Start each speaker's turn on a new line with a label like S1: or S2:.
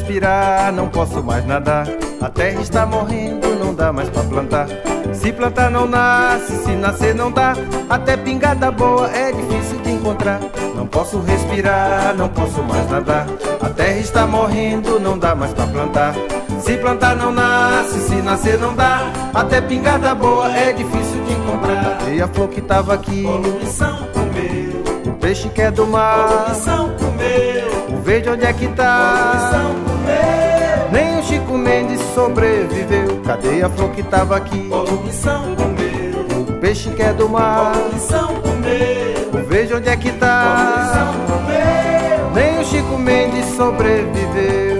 S1: respirar, não posso mais nadar. A terra está morrendo, não dá mais pra plantar. Se plantar não nasce, se nascer não dá. Até pingada boa é difícil de encontrar. Não posso respirar, não posso mais nadar. A terra está morrendo, não dá mais pra plantar. Se plantar não nasce, se nascer não dá. Até pingada boa é difícil de encontrar. E a flor que tava aqui,
S2: poluição comeu.
S1: o peixe que é do mar,
S2: Poluição comeu.
S1: o verde onde é que tá?
S2: Poluição comeu.
S1: Nem o Chico Mendes sobreviveu. Cadê a flor que tava aqui?
S2: Poluição comeu.
S1: O peixe que é do mar,
S2: Poluição comeu.
S1: o verde onde é que
S2: Poluição
S1: tá?
S2: comeu.
S1: Nem o Chico Mendes sobreviveu.